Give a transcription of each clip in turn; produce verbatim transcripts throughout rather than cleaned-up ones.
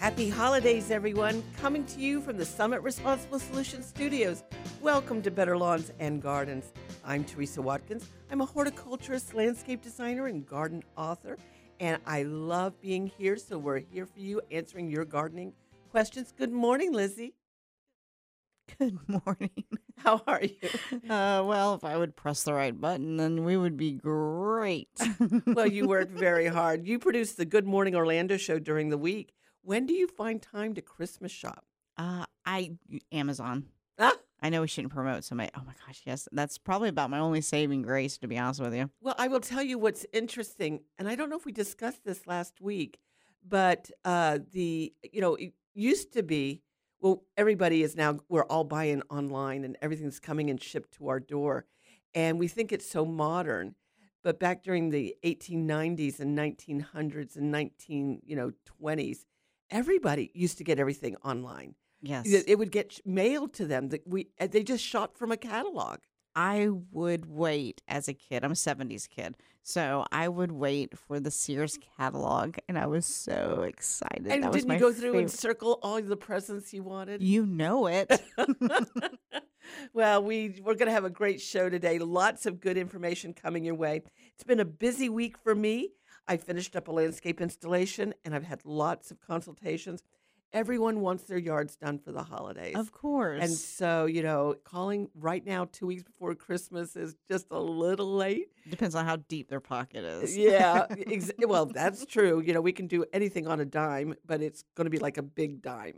Happy holidays, everyone. Coming to you from the Summit Responsible Solutions Studios. Welcome to Better Lawns and Gardens. I'm Teresa Watkins. I'm a horticulturist, landscape designer, and garden author. And I love being here, so we're here for you answering your gardening questions. Good morning, Lizzie. Good morning. How are you? Uh, well, if I would press the right button, then we would be great. Well, you worked very hard. You produced the Good Morning Orlando show during the week. When do you find time to Christmas shop? uh, I Amazon. Ah, I know we shouldn't promote somebody. Oh my gosh, yes, that's probably about my only saving grace, to be honest with you. well, I will tell you what's interesting, and I don't know if we discussed this last week, but uh, the you know it used to be well, everybody is now we're all buying online, and everything's coming and shipped to our door, and we think it's so modern. But back during the eighteen nineties and nineteen hundreds and nineteen you know twenties, everybody used to get everything online. It, Yes, it would get sh- mailed to them. That we uh, they just shot from a catalog. I would wait as a kid. I'm a seventies kid, so I would wait for the Sears catalog, and I was so excited. And That was didn't you my go through and favorite. circle all the presents you wanted? You know it. Well, we we're going to have a great show today. Lots of good information coming your way. It's been a busy week for me. I finished up a landscape installation and I've had lots of consultations. Everyone wants their yards done for the holidays. Of And course. so, you know, calling right now two weeks before Christmas is just a little late. Depends on how deep their pocket is. Yeah, ex- well, that's true. You know, we can do anything on a dime, but it's going to be like a big dime.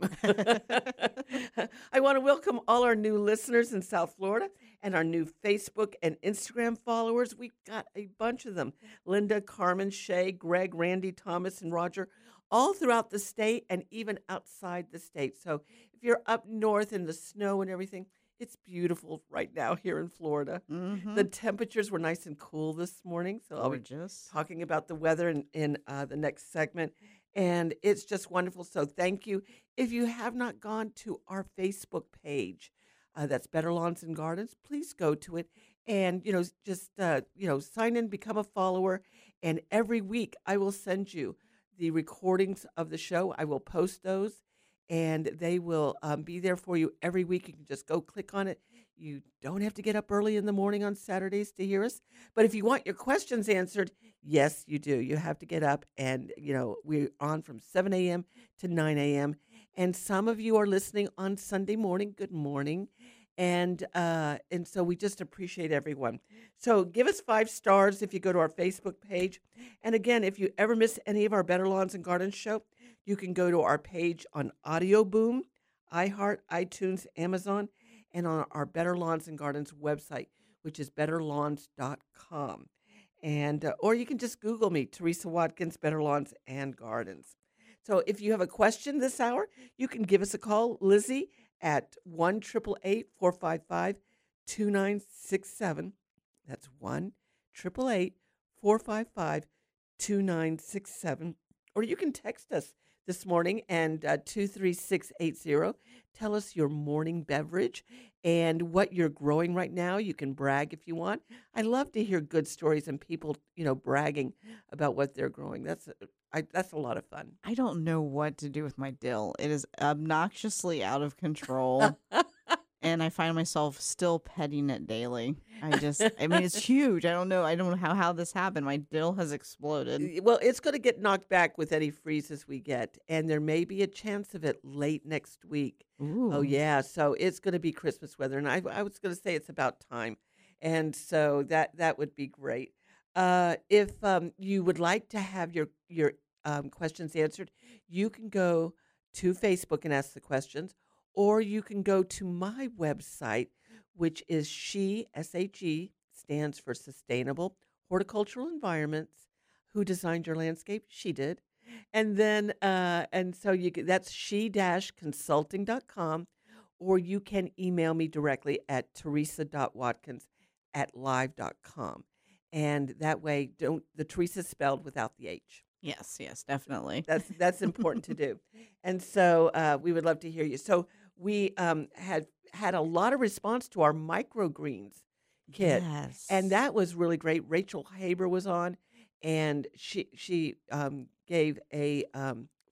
I want to welcome all our new listeners in South Florida and our new Facebook and Instagram followers. We've got a bunch of them: Linda, Carmen, Shay, Greg, Randy, Thomas, and Roger, all throughout the state and even outside the state. So if you're up north in the snow and everything, it's beautiful right now here in Florida. Mm-hmm. The temperatures were nice and cool this morning, so I'll be Gorgeous. talking about the weather in, in uh, the next segment. And it's just wonderful. So thank you. If you have not gone to our Facebook page, uh, that's Better Lawns and Gardens, please go to it and, you know, just, uh, you know, sign in, become a follower. And every week I will send you the recordings of the show. I will post those and they will um, be there for you every week. You can just go click on it. You don't have to get up early in the morning on Saturdays to hear us. But if you want your questions answered, yes, you do. You have to get up and, you know, we're on from seven a m to nine a m. And some of you are listening on Sunday morning. Good morning. And uh, and so we just appreciate everyone. So give us five stars if you go to our Facebook page. And again, if you ever miss any of our Better Lawns and Gardens show, you can go to our page on Audio Boom, iHeart, iTunes, Amazon, and on our Better Lawns and Gardens website, which is better lawns dot com. And uh, or you can just Google me, Teresa Watkins, Better Lawns and Gardens. So if you have a question this hour, you can give us a call, Lizzie, at one triple eight four five five two nine six seven. That's one triple eight four five five two nine six seven. Or you can text us this morning and uh, two three six eight zero. Tell us your morning beverage and what you're growing right now. You can brag if you want. I love to hear good stories and people, you know, bragging about what they're growing. That's a, I, that's a lot of fun. I don't know what to do with my dill. It is obnoxiously out of control, and I find myself still petting it daily. I just, I mean, it's huge. I don't know. I don't know how, how this happened. My dill has exploded. Y- Well, it's going to get knocked back with any freezes we get, and there may be a chance of it late next week. Oh, Ooh. yeah. So it's going to be Christmas weather, and I, I was going to say it's about time, and so that that would be great. Uh, if um, you would like to have your your um, questions answered, you can go to Facebook and ask the questions, or you can go to my website, which is she S H E stands for Sustainable Horticultural Environments. Who designed your landscape? She did. And then, uh, and so you can, that's she dash consulting dot com, or you can email me directly at teresa dot watkins at live dot com. And that way, don't, the Teresa spelled without the H. Yes, yes, definitely. That's that's important to do. And so uh, we would love to hear you. So we um, had had a lot of response to our microgreens kit, and Yes. that was really great. Rachel Haber was on, and she she um, gave a um,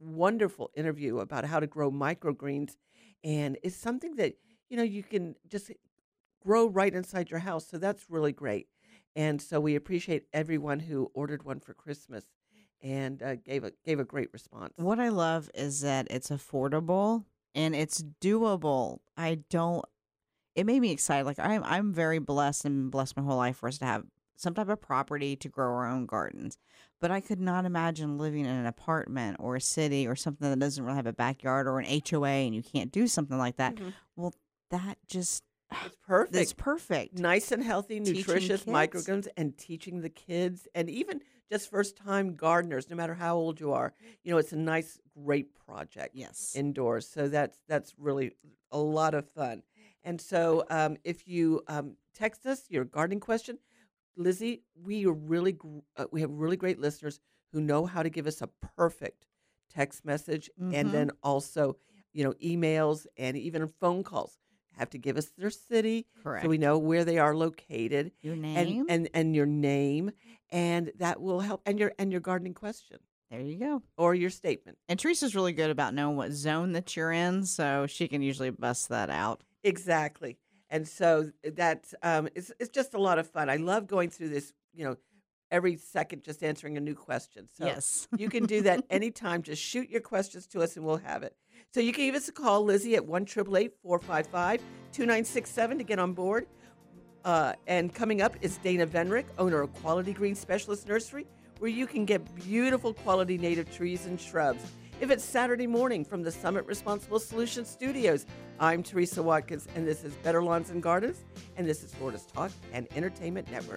wonderful interview about how to grow microgreens, and it's something that you know you can just grow right inside your house. So that's really great. And so we appreciate everyone who ordered one for Christmas and uh, gave a gave a great response. What I love is that it's affordable and it's doable. I don't it made me excited. Like I'm I'm very blessed and blessed my whole life for us to have some type of property to grow our own gardens. But I could not imagine living in an apartment or a city or something that doesn't really have a backyard or an H O A and you can't do something like that. Mhm. Well, that just It's perfect. that's perfect. Nice and healthy, Teaching nutritious kids. microgreens, and teaching the kids, and even just first time gardeners, no matter how old you are. You know, it's a nice, great project Yes. indoors. So that's that's really a lot of fun. And so, um, if you um, text us your gardening question, Lizzie, we are really gr- uh, we have really great listeners who know how to give us a perfect text message, and Mhm. then also, you know, emails and even phone calls. Have to give us their city so we Correct. know where they are located, Your and name? and and your name, and that will help, and your and your gardening question There you go. or your statement. And Teresa's really good about knowing what zone that you're in, so she can usually bust that out. Exactly. And so that um, it's it's just a lot of fun. I love going through this, you know, every second just answering a new question. So Yes. you can do that anytime. Just shoot your questions to us and we'll have it. So you can give us a call, Lizzie, at one eight eight eight, four five five, two nine six seven to get on board. Uh, and coming up is Dana Venrick, owner of Quality Green Specialist Nursery, where you can get beautiful quality native trees and shrubs. If it's Saturday morning from the Summit Responsible Solutions Studios, I'm Teresa Watkins, and this is Better Lawns and Gardens, and this is Florida's Talk and Entertainment Network.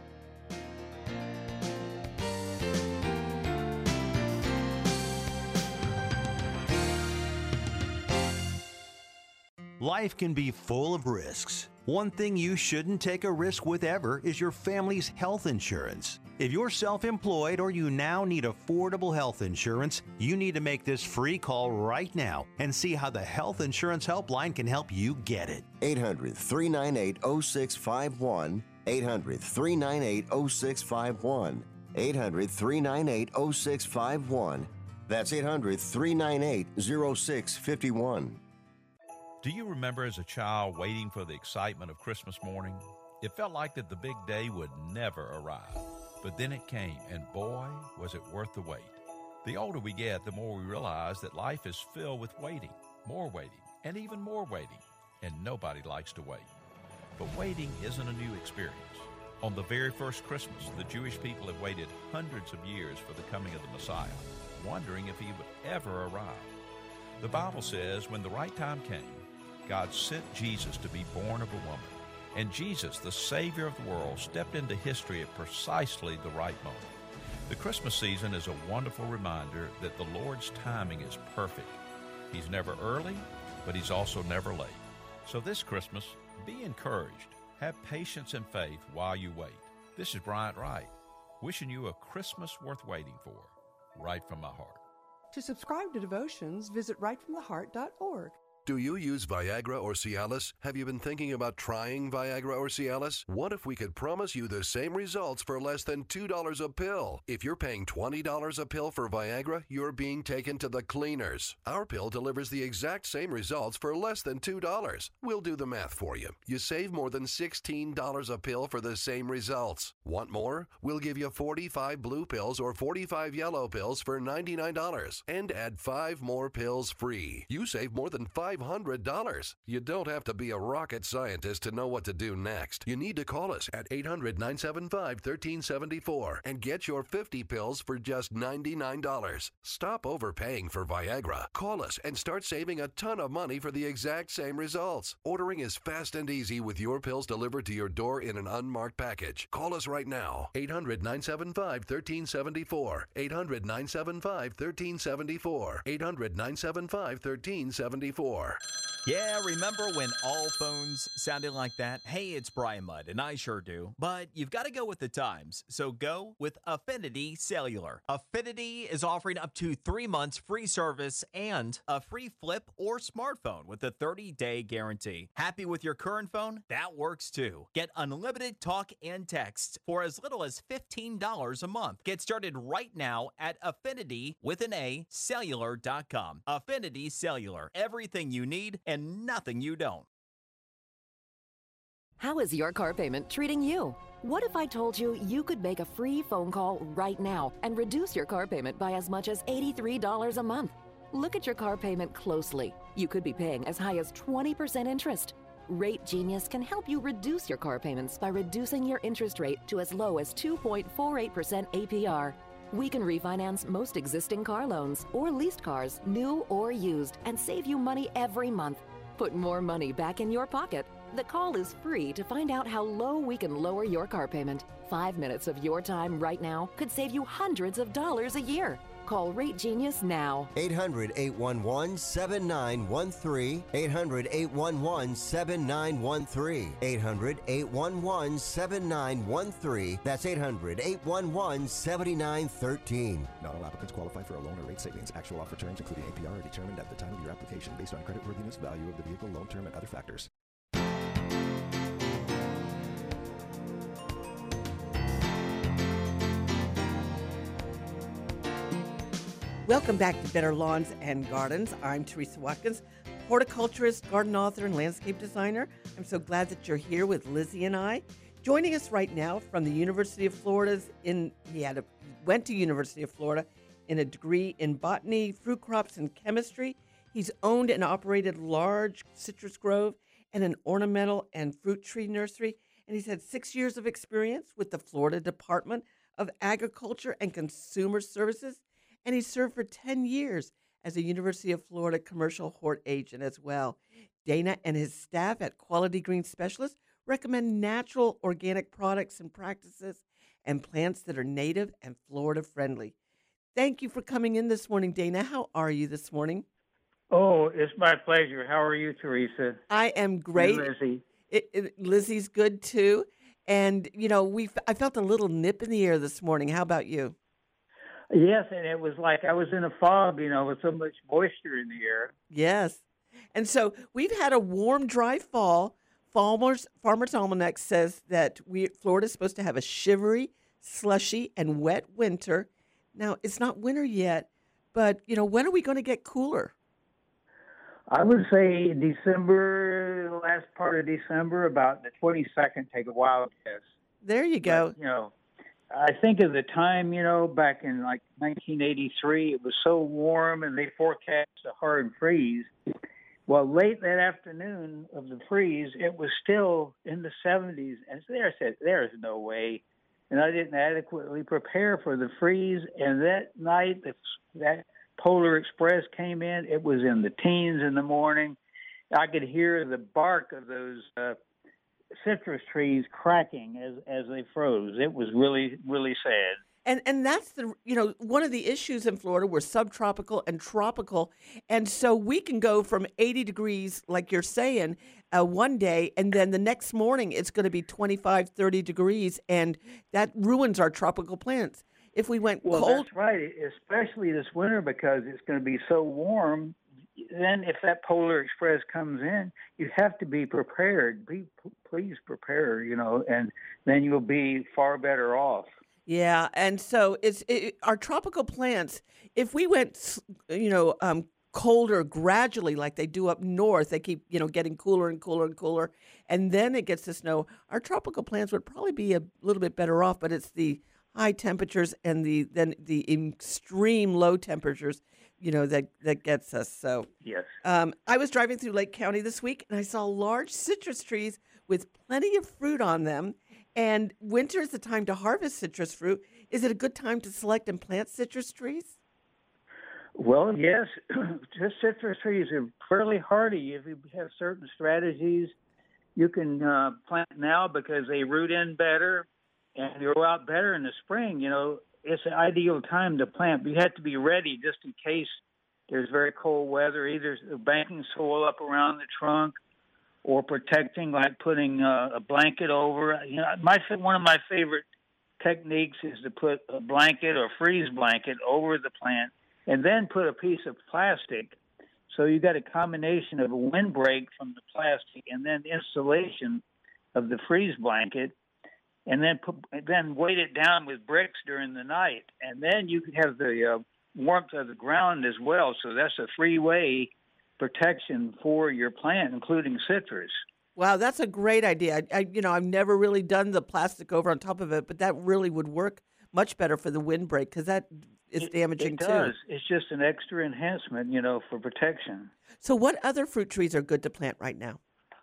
Life can be full of risks. One thing you shouldn't take a risk with ever is your family's health insurance. If you're self-employed or you now need affordable health insurance, you need to make this free call right now and see how the Health Insurance Helpline can help you get it. eight hundred, three nine eight, oh six five one. eight hundred, three nine eight, oh six five one. eight hundred, three nine eight, oh six five one. That's eight hundred, three nine eight, oh six five one. Do you remember as a child waiting for the excitement of Christmas morning? It felt like that the big day would never arrive. But then it came, and boy, was it worth the wait. The older we get, the more we realize that life is filled with waiting, more waiting, and even more waiting. And nobody likes to wait. But waiting isn't a new experience. On the very first Christmas, the Jewish people had waited hundreds of years for the coming of the Messiah, wondering if he would ever arrive. The Bible says when the right time came, God sent Jesus to be born of a woman. And Jesus, the Savior of the world, stepped into history at precisely the right moment. The Christmas season is a wonderful reminder that the Lord's timing is perfect. He's never early, but He's also never late. So this Christmas, be encouraged. Have patience and faith while you wait. This is Bryant Wright, wishing you a Christmas worth waiting for, right from my heart. To subscribe to Devotions, visit right from the heart dot org. Do you use Viagra or Cialis? Have you been thinking about trying Viagra or Cialis? What if we could promise you the same results for less than two dollars a pill? If you're paying twenty dollars a pill for Viagra, you're being taken to the cleaners. Our pill delivers the exact same results for less than two dollars. We'll do the math for you. You save more than sixteen dollars a pill for the same results. Want more? We'll give you forty-five blue pills or forty-five yellow pills for ninety-nine dollars and add five more pills free. You save more than five hundred dollars. You don't have to be a rocket scientist to know what to do next. You need to call us at eight hundred, nine seven five, one three seven four and get your fifty pills for just ninety-nine dollars. Stop overpaying for Viagra. Call us and start saving a ton of money for the exact same results. Ordering is fast and easy with your pills delivered to your door in an unmarked package. Call us right now. eight hundred, nine seven five, one three seven four. eight hundred, nine seven five, one three seven four. eight hundred, nine seven five, one three seven four. more. Yeah, remember when all phones sounded like that? Hey, it's Brian Mudd, and I sure do. But you've got to go with the times, so go with Affinity Cellular. Affinity is offering up to three months free service and a free flip or smartphone with a thirty-day guarantee. Happy with your current phone? That works too. Get unlimited talk and text for as little as fifteen dollars a month. Get started right now at Affinity with an A, cellular dot com. Affinity Cellular. Everything you need and nothing you don't. How is your car payment treating you? What if I told you you could make a free phone call right now and reduce your car payment by as much as eighty-three dollars a month? Look at your car payment closely. You could be paying as high as twenty percent interest. Rate Genius can help you reduce your car payments by reducing your interest rate to as low as two point four eight percent A P R. We can refinance most existing car loans or leased cars, new or used, and save you money every month. Put more money back in your pocket. The call is free to find out how low we can lower your car payment. Five minutes of your time right now could save you hundreds of dollars a year. Call Rate Genius now. eight hundred, eight one one, seven nine one three. eight hundred, eight one one, seven nine one three. eight hundred, eight one one, seven nine one three. That's eight hundred, eight one one, seven nine one three. Not all applicants qualify for a loan or rate savings. Actual offer terms, including A P R, are determined at the time of your application based on creditworthiness, value of the vehicle, loan term, and other factors. Welcome back to Better Lawns and Gardens. I'm Teresa Watkins, horticulturist, garden author, and landscape designer. I'm so glad that you're here with Lizzie and I. Joining us right now from the University of Florida's in he had a, went to University of Florida in a degree in botany, fruit crops, and chemistry. He's owned and operated large citrus grove and an ornamental and fruit tree nursery, and he's had six years of experience with the Florida Department of Agriculture and Consumer Services. And he served for ten years as a University of Florida commercial hort agent as well. Dana and his staff at Quality Green Specialists recommend natural organic products and practices and plants that are native and Florida friendly. Thank you for coming in this morning, Dana. How are you this morning? Oh, it's my pleasure. How are you, Teresa? I am great. And Lizzie. It, it, Lizzie's good too. And, you know, we I felt a little nip in the air this morning. How about you? Yes, and it was like I was in a fog, you know, with so much moisture in the air. Yes. And so we've had a warm, dry fall. Farmers, Farmer's Almanac says that we Florida's supposed to have a shivery, slushy, and wet winter. Now, it's not winter yet, but, you know, when are we going to get cooler? I would say December, the last part of December, about the twenty-second, take a wild guess. There you go. But, you know, I think of the time, you know, back in like nineteen eighty-three, it was so warm and they forecast a hard freeze. Well, late that afternoon of the freeze, it was still in the seventies. And so there I said, there's no way. And I didn't adequately prepare for the freeze. And that night, the, that Polar Express came in. It was in the teens in the morning. I could hear the bark of those uh, citrus trees cracking as as they froze. It was really, really sad. And and that's the, you know, one of the issues in Florida. We're subtropical and tropical. And so we can go from eighty degrees, like you're saying, uh, one day, and then the next morning it's going to be twenty-five, thirty degrees, and that ruins our tropical plants. If we went well, cold. That's right, especially this winter because it's going to be so warm. Then if that Polar Express comes in, you have to be prepared. Be please prepare, you know, and then you'll be far better off. Yeah, and so it's it, our tropical plants. If we went, you know, um, colder gradually, like they do up north, they keep, you know, getting cooler and cooler and cooler, and then it gets to snow. Our tropical plants would probably be a little bit better off, but it's the high temperatures and the then the extreme low temperatures, you know, that that gets us. So yes, um, I was driving through Lake County this week, and I saw large citrus trees with plenty of fruit on them. And winter is the time to harvest citrus fruit. Is it a good time to select and plant citrus trees? Well, yes. Just citrus trees are fairly hardy. If you have certain strategies, you can uh, plant now because they root in better and grow out better in the spring. You know, it's an ideal time to plant. But you have to be ready just in case there's very cold weather, either banking soil up around the trunk or protecting, like putting uh, a blanket over. You know, my one of my favorite techniques is to put a blanket or freeze blanket over the plant and then put a piece of plastic. So you got a combination of a windbreak from the plastic and then insulation of the freeze blanket, and then put, then weight it down with bricks during the night. And then you could have the uh, warmth of the ground as well. So that's a three-way protection for your plant, including citrus. Wow, that's a great idea. I, I, you know, I've never really done the plastic over on top of it, but that really would work much better for the windbreak because that is it, damaging it too. does. It's just an extra enhancement, you know, for protection. So what other fruit trees are good to plant right now?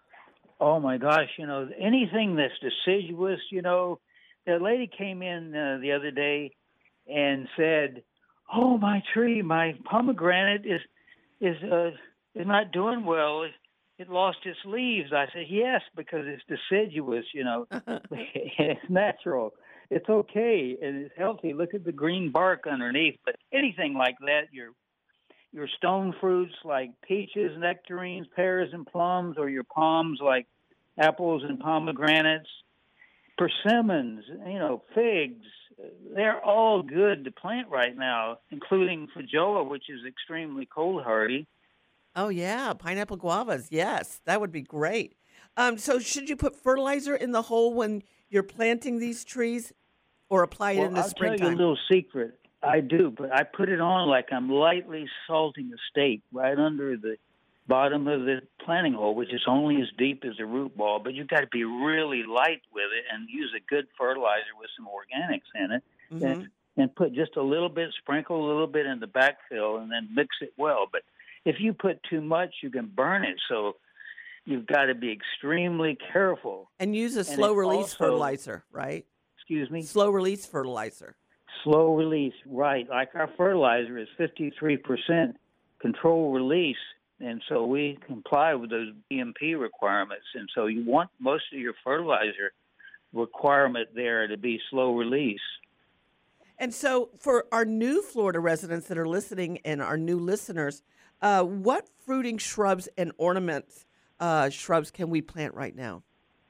Oh, my gosh, you know, anything that's deciduous, you know. The lady came in uh, the other day and said, oh, my tree, my pomegranate is is uh, is not doing well. It, it lost its leaves. I said, yes, because it's deciduous, you know. It's natural. It's okay, and it's healthy. Look at the green bark underneath. But anything like that, your your stone fruits like peaches, nectarines, pears, and plums, or your palms like apples and pomegranates, persimmons, you know, figs, they're all good to plant right now, including feijoa, which is extremely cold hardy. Oh, yeah, pineapple guavas. Yes, that would be great. Um, so should you put fertilizer in the hole when you're planting these trees or apply it well, in the I'll springtime? tell you a little secret. I do, but I put it on like I'm lightly salting a steak right under the bottom of the planting hole, which is only as deep as a root ball, but you've got to be really light with it and use a good fertilizer with some organics in it. Mm-hmm. And, and put just a little bit, sprinkle a little bit in the backfill, and then mix it well. But if you put too much, you can burn it. So you've got to be extremely careful. And use a And slow it's release also- fertilizer, right? Excuse me? Slow release fertilizer. Slow release, right. Like our fertilizer is fifty-three percent control release. And so we comply with those B M P requirements. And so you want most of your fertilizer requirement there to be slow release. And so for our new Florida residents that are listening and our new listeners, uh, what fruiting shrubs and ornaments uh, shrubs can we plant right now?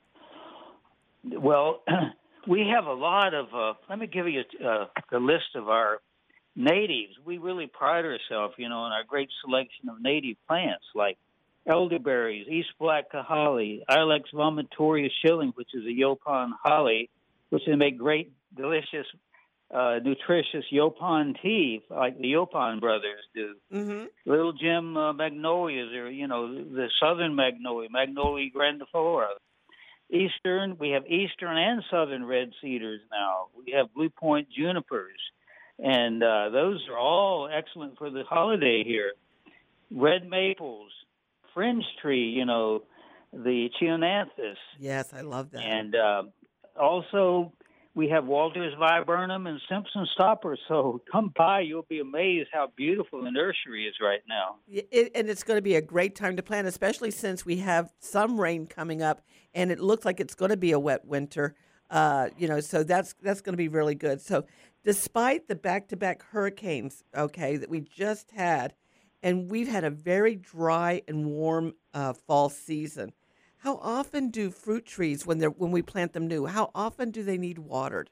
Well, we have a lot of, uh, let me give you uh, the list of our natives. We really pride ourselves, you know, in our great selection of native plants like elderberries, East Black Kahali, Ilex vomitoria shilling, which is a Yaupon holly, which they make great, delicious, uh, nutritious Yaupon tea like the Yaupon brothers do. Mm-hmm. Little Jim uh, magnolias, or, you know, the southern magnolia, Magnolia grandiflora. Eastern, we have eastern and southern red cedars now. We have Blue Point junipers. And uh, those are all excellent for the holiday here. Red maples, fringe tree, you know, the Chionanthus. Yes, I love that. And uh, also we have Walter's viburnum and Simpson stopper. So come by, you'll be amazed how beautiful the nursery is right now. It, and it's going to be a great time to plant, especially since we have some rain coming up, and it looks like it's going to be a wet winter. Uh, you know, so that's that's going to be really good. So, despite the back-to-back hurricanes, okay, that we just had, and we've had a very dry and warm uh, fall season. How often do fruit trees, when they're when we plant them new, how often do they need watered?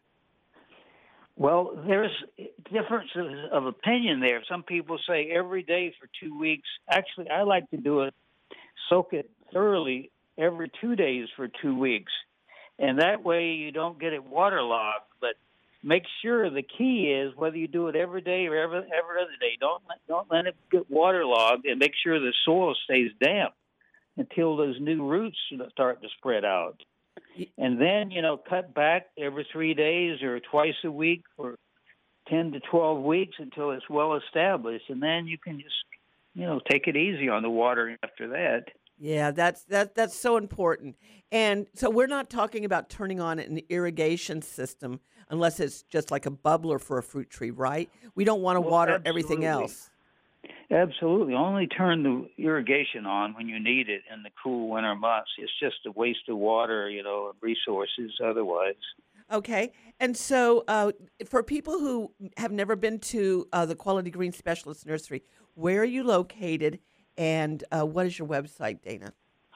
Well, there's differences of opinion there. Some people say every day for two weeks. Actually, I like to do it, soak it thoroughly every two days for two weeks. And that way you don't get it waterlogged. But make sure the key is whether you do it every day or every, every other day, don't let, don't let it get waterlogged, and make sure the soil stays damp until those new roots start to spread out. And then, you know, cut back every three days or twice a week for ten to twelve weeks until it's well established. And then you can just, you know, take it easy on the watering after that. Yeah, that's that that's so important. And so we're not talking about turning on an irrigation system unless it's just like a bubbler for a fruit tree, right? We don't want to Well, water absolutely. everything else. Absolutely. Only turn the irrigation on when you need it in the cool winter months. It's just a waste of water, you know, and resources otherwise. Okay. And so uh, for people who have never been to uh, the Quality Green Specialist Nursery, Where are you located, and uh, what is your website, Dana?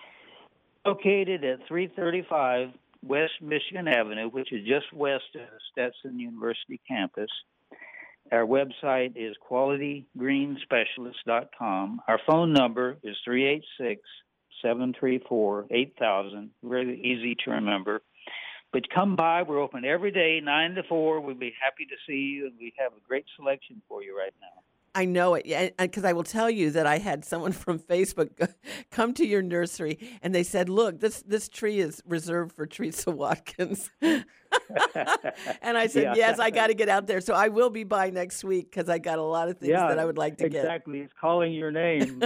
Located at three thirty-five West Michigan Avenue, which is just west of the Stetson University campus. Our website is quality green specialist dot com. Our phone number is three eight six, seven three four, eight thousand. Really easy to remember. But come by. We're open every day, nine to four. We'd be happy to see you, and we have a great selection for you right now. I know it, yeah, because I will tell you that I had someone from Facebook come to your nursery, and they said, "Look, this this tree is reserved for Teresa Watkins." And I said, Yeah. "Yes, I got to get out there." So I will be by next week because I got a lot of things Yeah, that I would like to get. exactly. It's calling your name.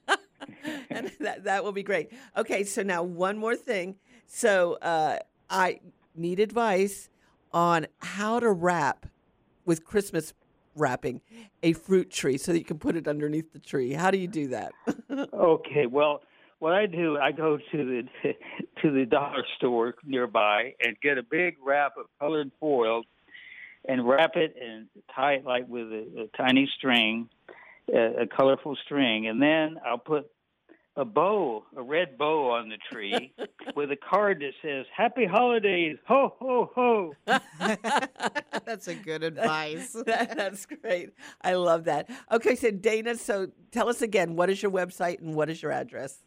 And that that will be great. Okay, so now one more thing. So uh, I need advice on how to wrap with Christmas wrapping a fruit tree so that you can put it underneath the tree. How do you do that? Okay, well, what I do, I go to the to the dollar store nearby and get a big wrap of colored foil and wrap it and tie it like with a, a tiny string, a, a colorful string, and then I'll put a bow, a red bow on the tree with a card that says "Happy Holidays, ho ho ho." That's a good advice. that, that's great. I love that. Okay, so Dana, so tell us again, what is your website and what is your address?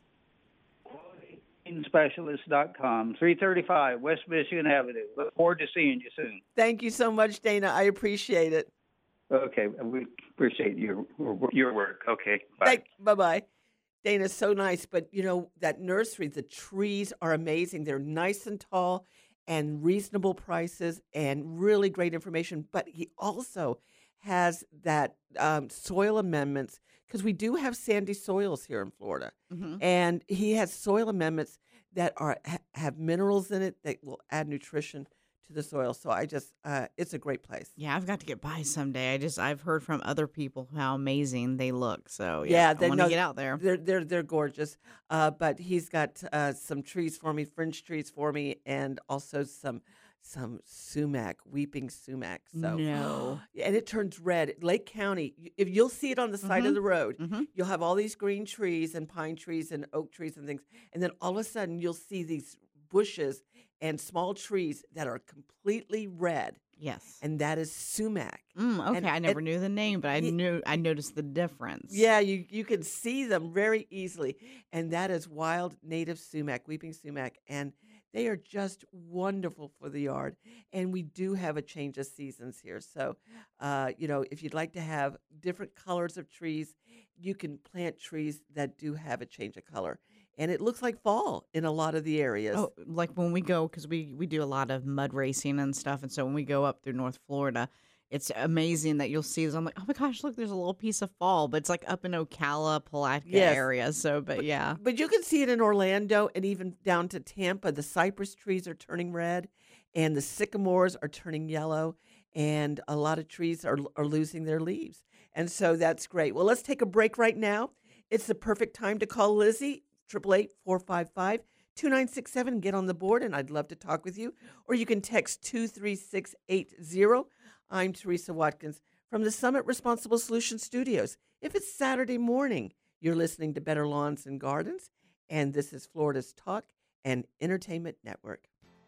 quality specialist dot com, three thirty-five West Michigan Avenue. Look forward to seeing you soon. Thank you so much, Dana. I appreciate it. Okay, we appreciate your your work. Okay, bye. Thank, bye-bye. Dana's so nice, but you know, that nursery, the trees are amazing. They're nice and tall and reasonable prices and really great information. But he also has that um, soil amendments, because we do have sandy soils here in Florida. Mm-hmm. And he has soil amendments that are ha- have minerals in it that will add nutrition to the soil. So I just, uh, it's a great place. Yeah, I've got to get by someday. I just, I've heard from other people how amazing they look. So Yeah, yeah, they I want to know- get out there. They're they're they're gorgeous. Uh, but he's got uh, some trees for me, fringe trees for me, and also some some sumac, weeping sumac. So No. Yeah, and it turns red. Lake County, y- if you'll see it on the side of Mhm. the road, Mhm. you'll have all these green trees and pine trees and oak trees and things, and then all of a sudden you'll see these bushes and small trees that are completely red, Yes. and that is sumac. Mm, okay, and- I never and- knew the name, but I Ye- knew I noticed the difference. Yeah, you, you can see them very easily. And that is wild native sumac, weeping sumac. And they are just wonderful for the yard. And we do have a change of seasons here. So, uh, you know, if you'd like to have different colors of trees, you can plant trees that do have a change of color. And it looks like fall in a lot of the areas. Oh, like when we go, because we, we do a lot of mud racing and stuff. And so when we go up through North Florida, it's amazing that you'll see this. I'm like, oh my gosh, look, there's a little piece of fall, but it's like up in Ocala, Palatka Yes. area. So, but yeah. But you can see it in Orlando and even down to Tampa. The cypress trees are turning red, and the sycamores are turning yellow, and a lot of trees are, are losing their leaves. And so that's great. Well, let's take a break right now. It's the perfect time to call Lizzie, eight eight eight, four five five, two nine six seven. Get on the board, and I'd love to talk with you. Or you can text two three six eight zero. I'm Teresa Watkins from the Summit Responsible Solutions Studios. If it's Saturday morning, you're listening to Better Lawns and Gardens, and this is Florida's Talk and Entertainment Network.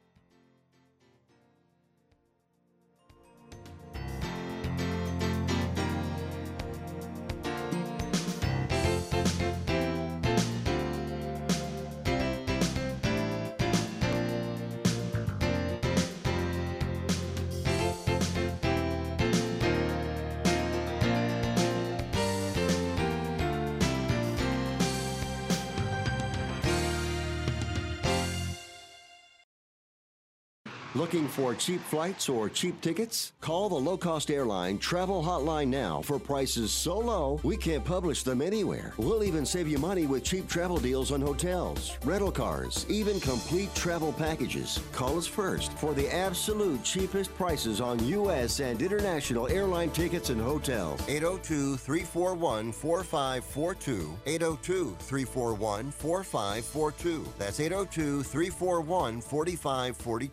Looking for cheap flights or cheap tickets? Call the low-cost airline travel hotline now for prices so low we can't publish them anywhere. We'll even save you money with cheap travel deals on hotels, rental cars, even complete travel packages. Call us first for the absolute cheapest prices on U S and international airline tickets and hotels. eight oh two, three four one, four five four two. eight oh two, three four one, four five four two. That's eight oh two, three four one, four five four two. Do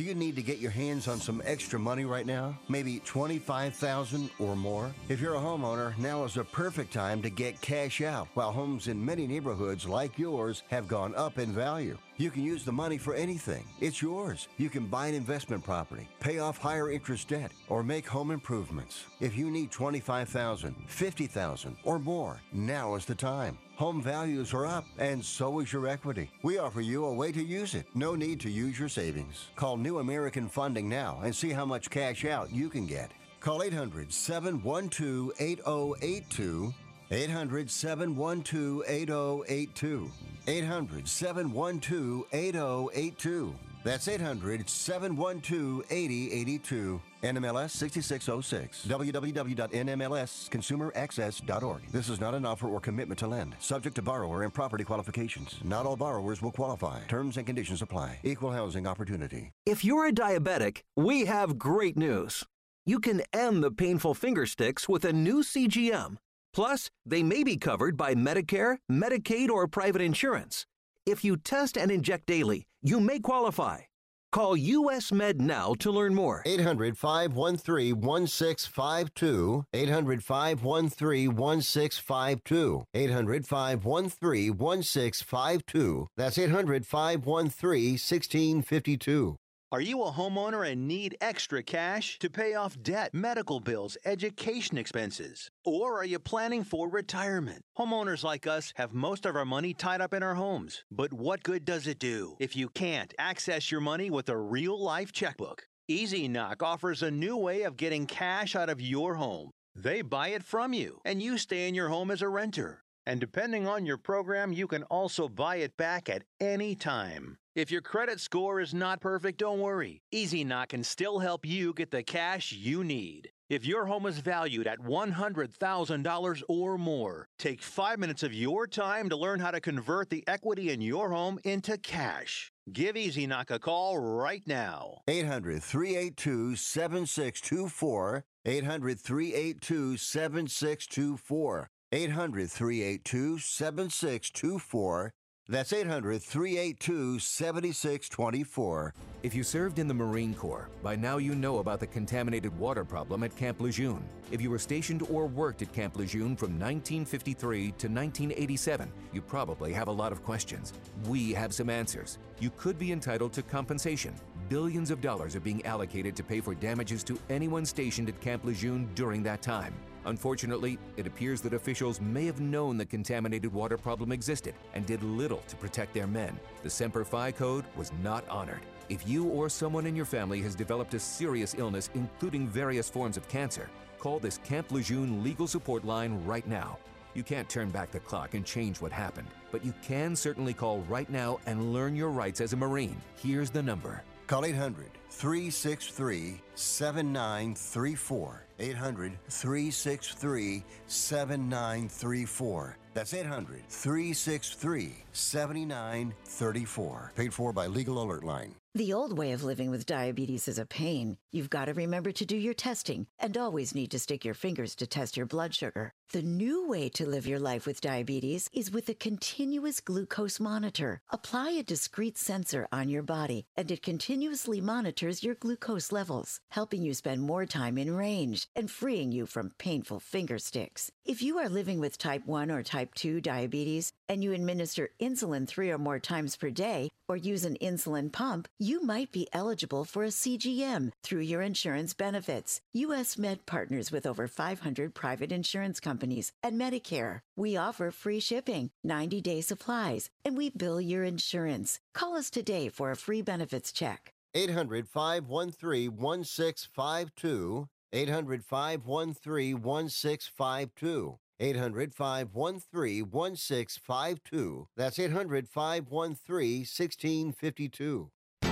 you need to get your hands on some extra money right now? Maybe twenty-five thousand dollars or more? If you're a homeowner, now is a perfect time to get cash out while homes in many neighborhoods like yours have gone up in value. You can use the money for anything. It's yours. You can buy an investment property, pay off higher interest debt, or make home improvements. If you need twenty-five thousand dollars, fifty thousand dollars, or more, now is the time. Home values are up, and so is your equity. We offer you a way to use it. No need to use your savings. Call New American Funding now and see how much cash out you can get. Call eight hundred, seven one two, eight zero eight two. eight hundred, seven one two, eight zero eight two. eight hundred, seven one two, eight zero eight two. That's eight hundred, seven one two, eight zero eight two. N M L S six six zero six. w w w dot n m l s consumer access dot org. This is not an offer or commitment to lend. Subject to borrower and property qualifications. Not all borrowers will qualify. Terms and conditions apply. Equal housing opportunity. If you're a diabetic, we have great news. You can end the painful finger sticks with a new C G M. Plus, they may be covered by Medicare, Medicaid, or private insurance. If you test and inject daily, you may qualify. Call U S Med now to learn more. eight hundred, five one three, one six five two. eight hundred, five one three, one six five two. eight hundred, five one three, one six five two. That's eight hundred, five one three, one six five two. Are you a homeowner and need extra cash to pay off debt, medical bills, education expenses? Or are you planning for retirement? Homeowners like us have most of our money tied up in our homes. But what good does it do if you can't access your money with a real-life checkbook? Easy Knock offers a new way of getting cash out of your home. They buy it from you, and you stay in your home as a renter. And depending on your program, you can also buy it back at any time. If your credit score is not perfect, don't worry. Easy Knock can still help you get the cash you need. If your home is valued at one hundred thousand dollars or more, take five minutes of your time to learn how to convert the equity in your home into cash. Give Easy Knock a call right now. eight hundred, three eight two, seven six two four. eight hundred, three eight two, seven six two four. eight hundred, three eight two, seven six two four. That's eight hundred, three eight two, seven six two four. If you served in the Marine Corps, by now you know about the contaminated water problem at Camp Lejeune. If you were stationed or worked at Camp Lejeune from nineteen fifty-three to nineteen eighty-seven, you probably have a lot of questions. We have some answers. You could be entitled to compensation. Billions of dollars are being allocated to pay for damages to anyone stationed at Camp Lejeune during that time. Unfortunately, it appears that officials may have known the contaminated water problem existed and did little to protect their men. The Semper Fi code was not honored. If you or someone in your family has developed a serious illness, including various forms of cancer, call this Camp Lejeune legal support line right now. You can't turn back the clock and change what happened, but you can certainly call right now and learn your rights as a Marine. Here's the number. Call eight hundred, three six three, seven nine three four. eight hundred, three six three, seven nine three four. That's eight hundred, three six three, seven nine three four. Paid for by Legal Alert Line. The old way of living with diabetes is a pain. You've got to remember to do your testing and always need to stick your fingers to test your blood sugar. The new way to live your life with diabetes is with a continuous glucose monitor. Apply a discrete sensor on your body, and it continuously monitors your glucose levels, helping you spend more time in range and freeing you from painful finger sticks. If you are living with type one or type two diabetes and you administer insulin three or more times per day or use an insulin pump, you might be eligible for a C G M through your insurance benefits. U S Med partners with over five hundred private insurance companies and Medicare. We offer free shipping, ninety-day supplies, and we bill your insurance. Call us today for a free benefits check. eight hundred, five one three, one six five two. eight hundred, five one three, one six five two. eight hundred, five one three, one six five two. That's eight hundred, five one three, one six five two.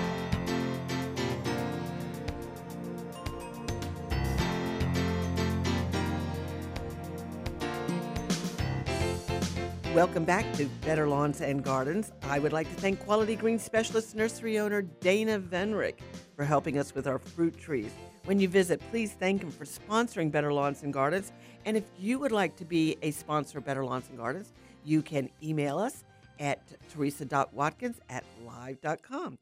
Welcome back to Better Lawns and Gardens. I would like to thank Quality Green Specialist Nursery owner Dana Venrick for helping us with our fruit trees. When you visit, please thank him for sponsoring Better Lawns and Gardens. And if you would like to be a sponsor of Better Lawns and Gardens, you can email us at teresa dot watkins at live dot com.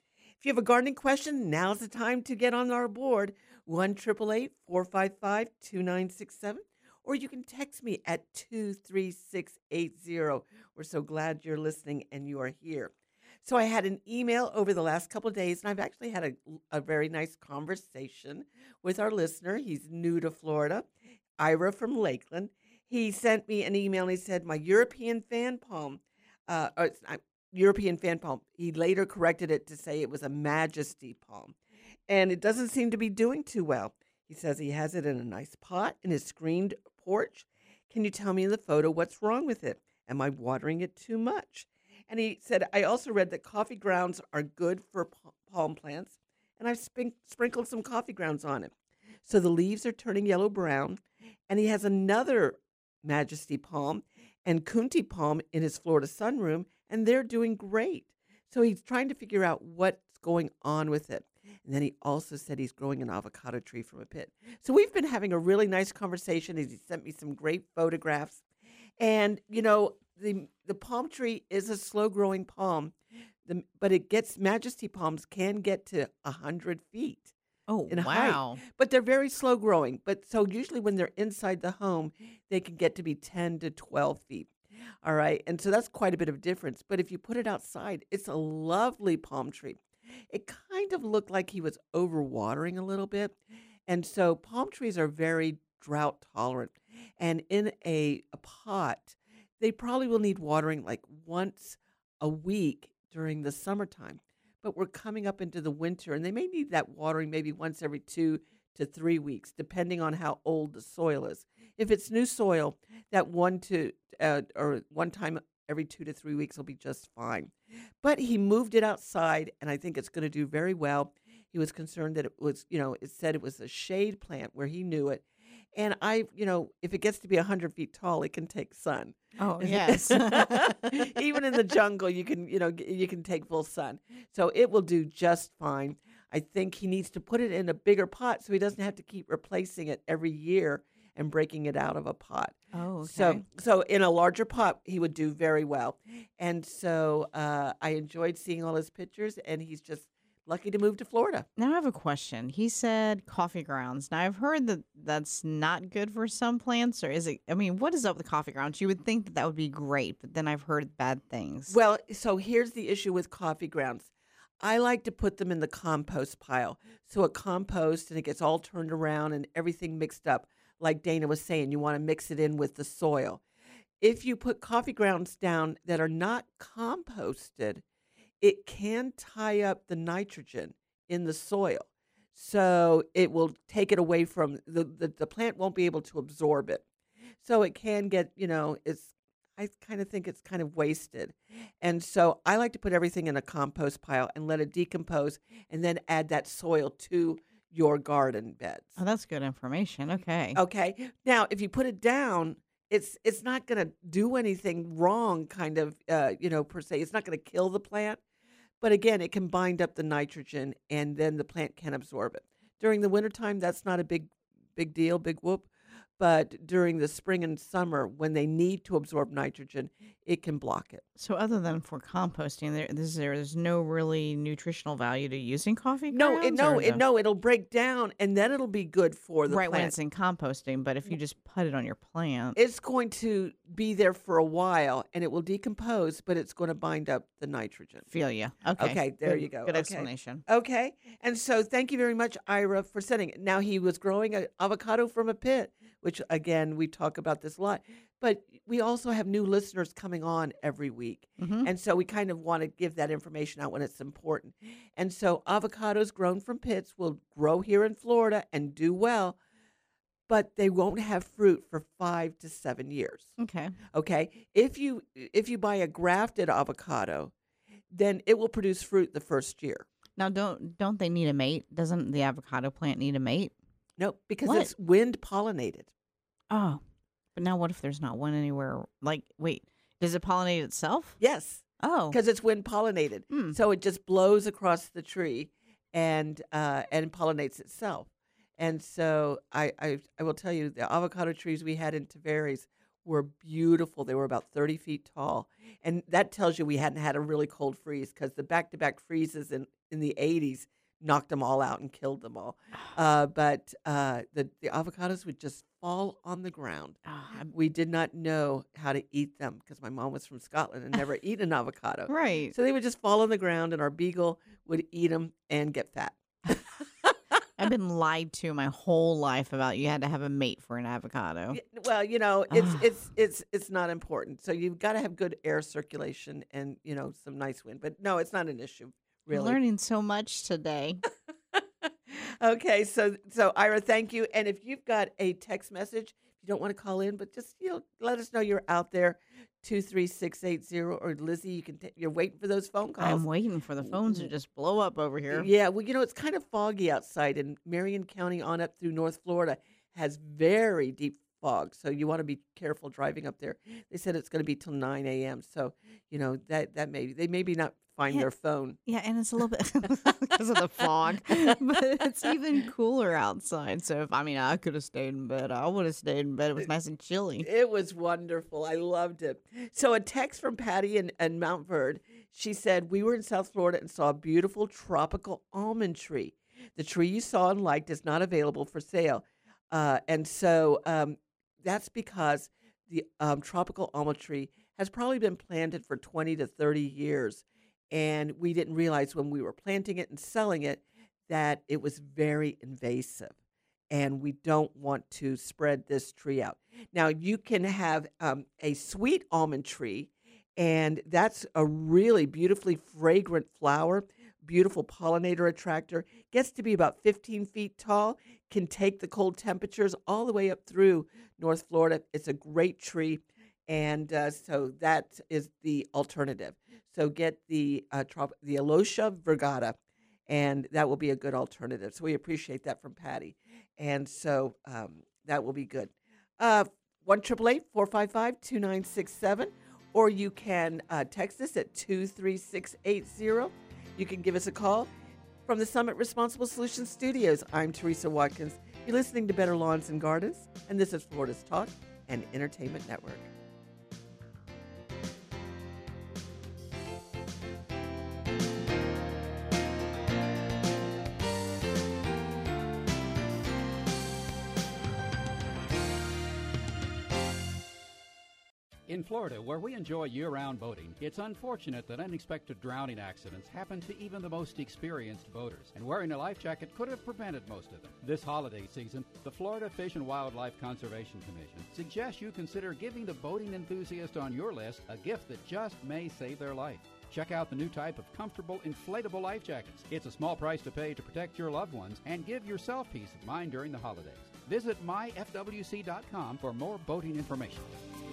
If you have a gardening question, now's the time to get on our board, one eight eight eight, four five five, two nine six seven, or you can text me at two three six eight zero. We're so glad you're listening and you are here. So I had an email over the last couple of days, and I've actually had a, a very nice conversation with our listener. He's new to Florida, Ira from Lakeland. He sent me an email, and he said, my European fan palm, uh, or it's not, European fan palm, he later corrected it to say it was a Majesty palm, and it doesn't seem to be doing too well. He says he has it in a nice pot in his screened porch. Can you tell me in the photo what's wrong with it? Am I watering it too much? And he said, I also read that coffee grounds are good for palm plants, and I've spink- sprinkled some coffee grounds on it. So the leaves are turning yellow-brown, and he has another Majesty palm and Kunti palm in his Florida sunroom, and they're doing great. So he's trying to figure out what's going on with it. And then he also said he's growing an avocado tree from a pit. So we've been having a really nice conversation. He sent me some great photographs. And, you know, the the palm tree is a slow-growing palm, the, but it gets, Majesty palms can get to one hundred feet. Oh, in wow. height, but they're very slow growing. But so usually when they're inside the home, they can get to be ten to twelve feet. All right. And so that's quite a bit of difference. But if you put it outside, it's a lovely palm tree. It kind of looked like he was overwatering a little bit. And so palm trees are very drought tolerant. And in a, a pot, they probably will need watering like once a week during the summertime. But we're coming up into the winter, and they may need that watering maybe once every two to three weeks, depending on how old the soil is. If it's new soil, that one to uh, or one time every two to three weeks will be just fine. But he moved it outside, and I think it's going to do very well. He was concerned that it was, you know, it said it was a shade plant where he knew it. And I, you know, if it gets to be one hundred feet tall, it can take sun. Oh, yes. Even in the jungle, you can, you know, you can take full sun. So it will do just fine. I think he needs to put it in a bigger pot so he doesn't have to keep replacing it every year and breaking it out of a pot. Oh, okay. So, so in a larger pot, he would do very well. And so uh, I enjoyed seeing all his pictures, and he's just lucky to move to Florida. Now I have a question. He said coffee grounds. Now I've heard that that's not good for some plants, or is it? I mean, what is up with coffee grounds? You would think that that would be great, but then I've heard bad things. Well, so here's the issue with coffee grounds. I like to put them in the compost pile. So a compost, and it gets all turned around and everything mixed up. Like Dana was saying, you want to mix it in with the soil. If you put coffee grounds down that are not composted, it can tie up the nitrogen in the soil. So it will take it away from, the, the, the plant won't be able to absorb it. So it can get, you know, it's, I kind of think it's kind of wasted. And so I like to put everything in a compost pile and let it decompose, and then add that soil to your garden beds. Oh, that's good information. Okay. Okay. Now, if you put it down, it's it's not going to do anything wrong, kind of, uh, you know, per se. It's not going to kill the plant. But again, it can bind up the nitrogen, and then the plant can absorb it. During the wintertime, that's not a big, big deal, big whoop. But during the spring and summer, when they need to absorb nitrogen, it can block it. So other than for composting, there, there's, there's no really nutritional value to using coffee No, grounds? it, no, or it, the- no, it'll break down, and then it'll be good for the right when plant. it's in composting, but if you just put it on your plant. It's going to be there for a while, and it will decompose, but it's going to bind up the nitrogen. Feel you. Okay. Okay, there Good- you go. Good Okay. explanation. Okay, and so thank you very much, Ira, for sending it. Now, he was growing an avocado from a pit, which, again, we talk about this a lot. But we also have new listeners coming on every week. Mhm. And so we kind of want to give that information out when it's important. And so avocados grown from pits will grow here in Florida and do well, but they won't have fruit for five to seven years. Okay. Okay. If you if you buy a grafted avocado, then it will produce fruit the first year. Now, don't don't they need a mate? Doesn't the avocado plant need a mate? Nope, because What? it's wind pollinated. Oh, but now what if there's not one anywhere? Like, wait, does it pollinate itself? Yes. Oh, Because it's wind pollinated. Hmm. So it just blows across the tree and uh, and pollinates itself. And so I, I I will tell you, the avocado trees we had in Tavares were beautiful. They were about thirty feet tall. And that tells you we hadn't had a really cold freeze because the back-to-back freezes in, in the eighties knocked them all out and killed them all. Uh, but uh, the, the avocados would just fall on the ground. We did not know how to eat them because my mom was from Scotland and never eaten an avocado. Right. So they would just fall on the ground, and our beagle would eat them and get fat. I've been lied to my whole life about you had to have a mate for an avocado. Yeah, well, you know, it's it's it's it's not important. So you've got to have good air circulation and, you know, some nice wind. But no, it's not an issue, really. I'm learning so much today. Okay, so so Ira, thank you. And if you've got a text message, if you don't want to call in, but just, you know, let us know you're out there, two three six eight zero, or Lizzie, you can t- you're waiting for those phone calls. I'm waiting for the phones to just blow up over here. Yeah, well, you know, it's kind of foggy outside, and Marion County on up through North Florida has very deep fog, so you want to be careful driving up there. They said it's going to be till nine a.m., so, you know, that, that may, they maybe not find Yeah. their phone. Yeah, and it's a little bit because of the fog, but it's even cooler outside. So, if I mean, I could have stayed in bed. I would have stayed in bed. It was nice and chilly. It was wonderful. I loved it. So a text from Patty in, in Mount Verde. She said, we were in South Florida and saw a beautiful tropical almond tree. The tree you saw and liked is not available for sale. Uh, and so um, that's because the um, tropical almond tree has probably been planted for twenty to thirty years. And we didn't realize when we were planting it and selling it that it was very invasive. And we don't want to spread this tree out. Now, you can have um, a sweet almond tree, and that's a really beautifully fragrant flower, beautiful pollinator attractor, gets to be about fifteen feet tall, can take the cold temperatures all the way up through North Florida. It's a great tree, and uh, so that is the alternative. So get the uh, trop- the Aloysia virgata, and that will be a good alternative. So we appreciate that from Patty. And so um, that will be good. Uh, one eight eight eight, four five five, two nine six seven, or you can uh, text us at two three six eight zero. You can give us a call from the Summit Responsible Solutions Studios. I'm Teresa Watkins. You're listening to Better Lawns and Gardens, and this is Florida's Talk and Entertainment Network. In Florida, where we enjoy year-round boating, it's unfortunate that unexpected drowning accidents happen to even the most experienced boaters, and wearing a life jacket could have prevented most of them. This holiday season, the Florida Fish and Wildlife Conservation Commission suggests you consider giving the boating enthusiast on your list a gift that just may save their life. Check out the new type of comfortable inflatable life jackets. It's a small price to pay to protect your loved ones and give yourself peace of mind during the holidays. Visit my f w c dot com for more boating information.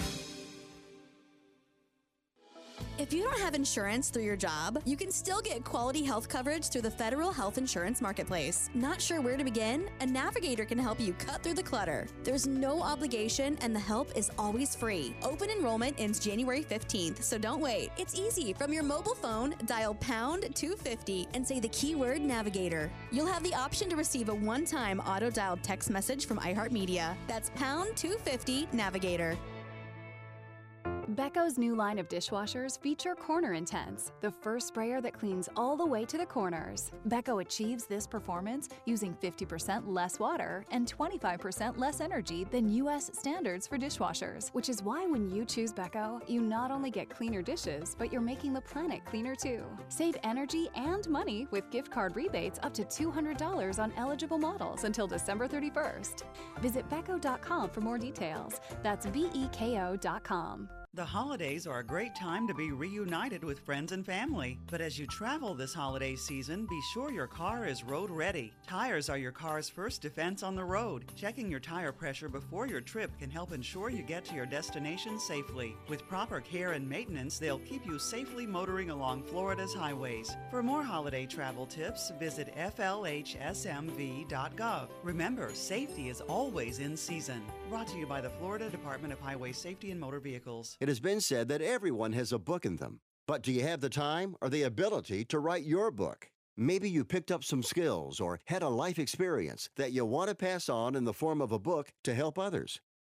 If you don't have insurance through your job, you can still get quality health coverage through the Federal Health Insurance Marketplace. Not sure where to begin? A navigator can help you cut through the clutter. There's no obligation and the help is always free. Open enrollment ends January fifteenth, so don't wait. It's easy. From your mobile phone, dial pound two fifty and say the keyword navigator. You'll have the option to receive a one-time auto-dialed text message from iHeartMedia. That's pound two fifty navigator. Becco's new line of dishwashers feature Corner Intense, the first sprayer that cleans all the way to the corners. Becco achieves this performance using fifty percent less water and twenty-five percent less energy than U S standards for dishwashers, which is why when you choose Becco, you not only get cleaner dishes, but you're making the planet cleaner too. Save energy and money with gift card rebates up to two hundred dollars on eligible models until December thirty-first. Visit becco dot com for more details. That's B E K O dot com. The holidays are a great time to be reunited with friends and family. But as you travel this holiday season, be sure your car is road ready. Tires are your car's first defense on the road. Checking your tire pressure before your trip can help ensure you get to your destination safely. With proper care and maintenance, they'll keep you safely motoring along Florida's highways. For more holiday travel tips, visit f l h s m v dot gov. Remember, safety is always in season. Brought to you by the Florida Department of Highway Safety and Motor Vehicles. It has been said that everyone has a book in them. But do you have the time or the ability to write your book? Maybe you picked up some skills or had a life experience that you want to pass on in the form of a book to help others.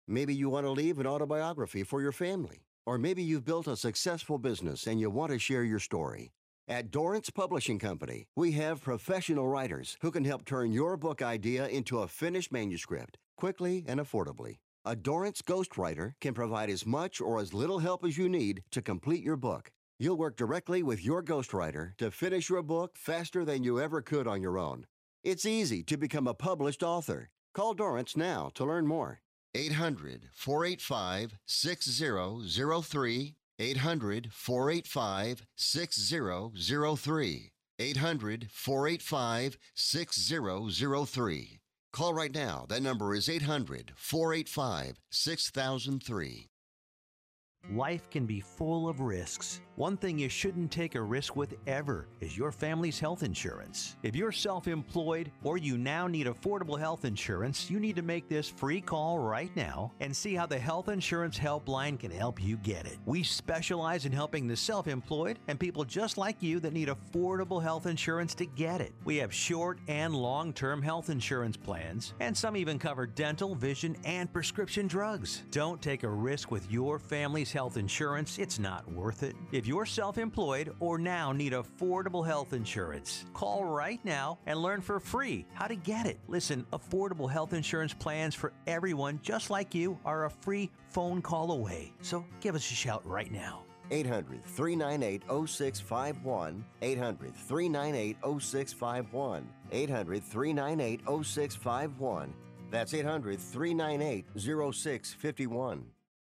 Maybe you want to leave an autobiography for your family. Or maybe you've built a successful business and you want to share your story. At Dorrance Publishing Company, we have professional writers who can help turn your book idea into a finished manuscript quickly and affordably. A Dorrance ghostwriter can provide as much or as little help as you need to complete your book. You'll work directly with your ghostwriter to finish your book faster than you ever could on your own. It's easy to become a published author. Call Dorrance now to learn more. eight hundred, four eight five, six zero zero three. eight hundred, four eight five, six zero zero three. eight hundred, four eight five, six zero zero three. Call right now. That number is eight hundred, four eight five, six thousand three. Life can be full of risks. One thing you shouldn't take a risk with ever is your family's health insurance. If you're self-employed or you now need affordable health insurance, you need to make this free call right now and see how the Health Insurance Helpline can help you get it. We specialize in helping the self-employed and people just like you that need affordable health insurance to get it. We have short and long-term health insurance plans, and some even cover dental, vision, and prescription drugs. Don't take a risk with your family's health insurance. It's not worth it. If you're self-employed or now need affordable health insurance, call right now and learn for free how to get it. Listen, affordable health insurance plans for everyone just like you are a free phone call away. So give us a shout right now. eight hundred, three nine eight, oh six five one. eight hundred, three nine eight, oh six five one. eight hundred, three nine eight, oh six five one. That's eight hundred, three nine eight, oh six five one.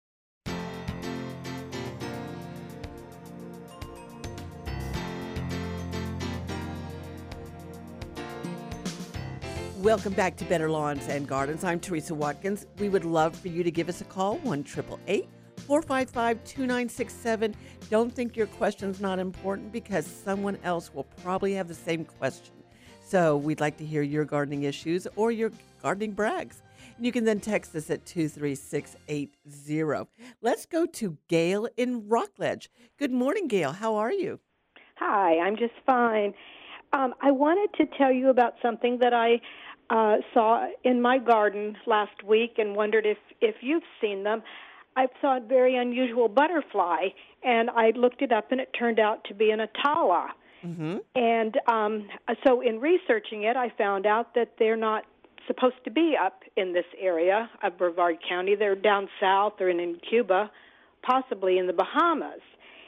Welcome back to Better Lawns and Gardens. I'm Teresa Watkins. We would love for you to give us a call, one eight eight eight, four five five, two nine six seven. Don't think your question's not important because someone else will probably have the same question. So we'd like to hear your gardening issues or your gardening brags. And you can then text us at two three six eight zero. Let's go to Gail in Rockledge. Good morning, Gail. How are you? Hi, I'm just fine. Um, I wanted to tell you about something that I uh, saw in my garden last week and wondered if, if you've seen them. I saw a very unusual butterfly, and I looked it up, and it turned out to be an Atala. Mm-hmm. And um, so in researching it, I found out that they're not supposed to be up in this area of Brevard County. They're down south or in, in Cuba, possibly in the Bahamas.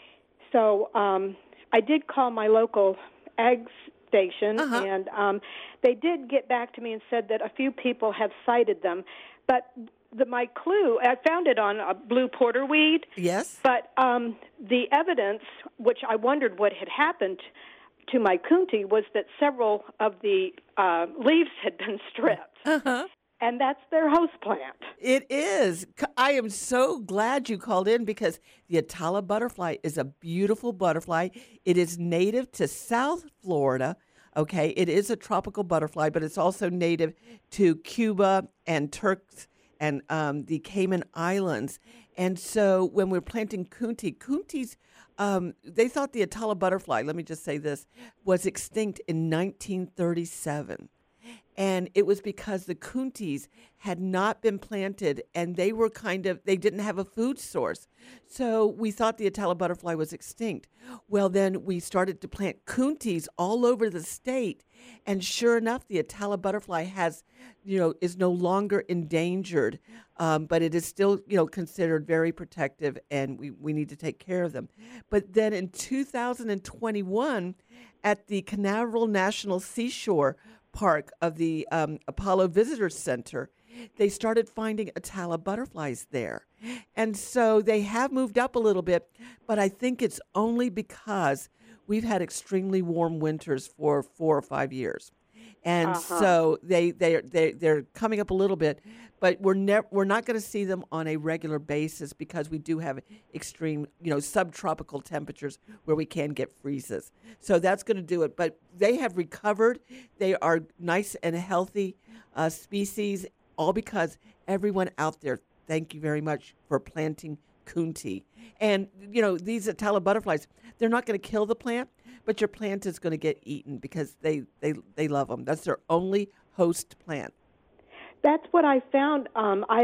So um, I did call my local ag station, uh-huh. and um, they did get back to me and said that a few people have sighted them. But the, my clue, I found it on a blue porterweed. Yes. But um, the evidence, which I wondered what had happened to my Kunti, was that several of the uh, leaves had been stripped. Uh-huh. And that's their host plant. It is. I am so glad you called in because the Atala butterfly is a beautiful butterfly. It is native to South Florida. Okay, it is a tropical butterfly, but it's also native to Cuba and Turks and um, the Cayman Islands. And so when we're planting Kunti, Kuntis, um, they thought the Atala butterfly, let me just say this, was extinct in nineteen thirty-seven. And it was because the Kuntis had not been planted and they were kind of, they didn't have a food source. So we thought the Atala butterfly was extinct. Well, then we started to plant Kuntis all over the state. And sure enough, the Atala butterfly has, you know, is no longer endangered, um, but it is still, you know, considered very protective and we, we need to take care of them. But then in two thousand twenty-one, at the Canaveral National Seashore Park of the um, Apollo Visitor Center, they started finding Atala butterflies there. And so they have moved up a little bit, but I think it's only because we've had extremely warm winters for four or five years. And Uh-huh. so they, they, they, they're coming up a little bit, but we're, ne- we're not going to see them on a regular basis because we do have extreme, you know, subtropical temperatures where we can get freezes. So that's going to do it. But they have recovered. They are nice and healthy uh, species, all because everyone out there, thank you very much for planting Kunti. And, you know, these Atala butterflies, they're not going to kill the plant, but your plant is going to get eaten because they, they, they love them. That's their only host plant. That's what I found. Um, I have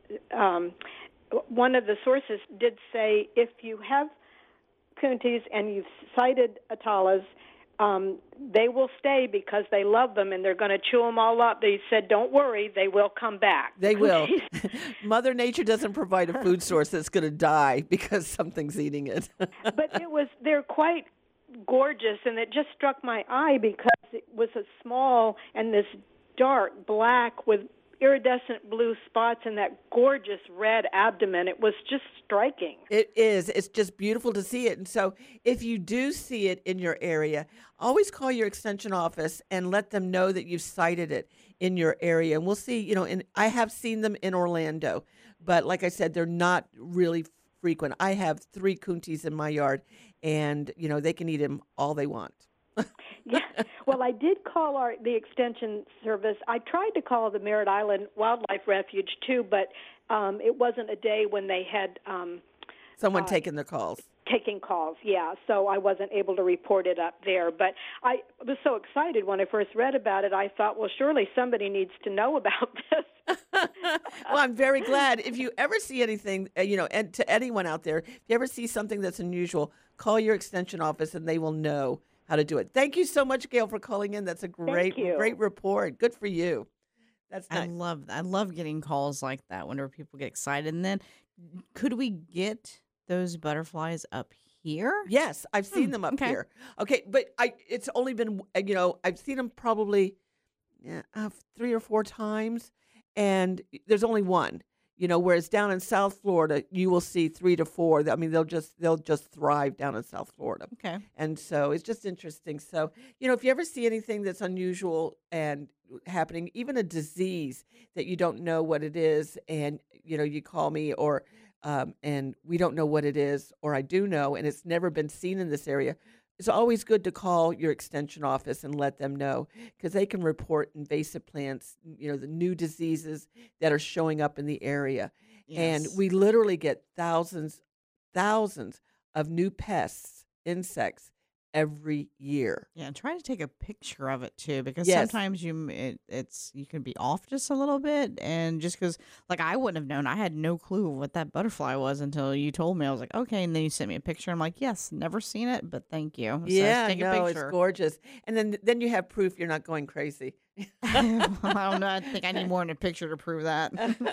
um, one of the sources did say if you have coonties and you've sighted Atalas, um, they will stay because they love them and they're going to chew them all up. They said, don't worry, they will come back. They will. Mother Nature doesn't provide a food source that's going to die because something's eating it. But it was, they're quite gorgeous, and it just struck my eye because it was a small and this dark black with iridescent blue spots and that gorgeous red abdomen. It was just striking. It is. It's just beautiful to see it. And so if you do see it in your area, always call your extension office and let them know that you've sighted it in your area. And we'll see, you know, and I have seen them in Orlando, but like I said, they're not really frequent. I have three coonties in my yard, and, you know, they can eat them all they want. Yeah. Well, I did call our the extension service. I tried to call the Merritt Island Wildlife Refuge too, but um, it wasn't a day when they had um, someone uh, taking the calls. Taking calls, yeah. So I wasn't able to report it up there. But I was so excited when I first read about it. I thought, well, surely somebody needs to know about this. Well, I'm very glad. If you ever see anything, uh, you know, and to anyone out there, if you ever see something that's unusual, call your extension office and they will know how to do it. Thank you so much, Gail, for calling in. That's a great, great report. Good for you. That's nice. I love I love getting calls like that whenever people get excited. And then, could we get those butterflies up here? Yes, I've seen Hmm, them up okay. here. Okay, but I it's only been, uh, you know, I've seen them probably yeah, uh, three or four times, and there's only one. You know, whereas down in South Florida, you will see three to four. I mean, they'll just they'll just thrive down in South Florida. Okay. And so it's just interesting. So, you know, if you ever see anything that's unusual and happening, even a disease that you don't know what it is, and, you know, you call me or um, and we don't know what it is, or I do know, and it's never been seen in this area, it's always good to call your extension office and let them know, because they can report invasive plants, you know, the new diseases that are showing up in the area. And Yes. we literally get thousands, thousands of new pests, insects every year. Yeah, and try to take a picture of it too, because Yes. sometimes you m- it, it's you can be off just a little bit, and just because like I wouldn't have known, I had no clue what that butterfly was until you told me. I was like, okay, and then you sent me a picture. I'm like, yes, never seen it, but thank you. It says Yeah, take no, a it's picture. gorgeous. And then then you have proof you're not going crazy. I don't know. I think I need more than a picture to prove that.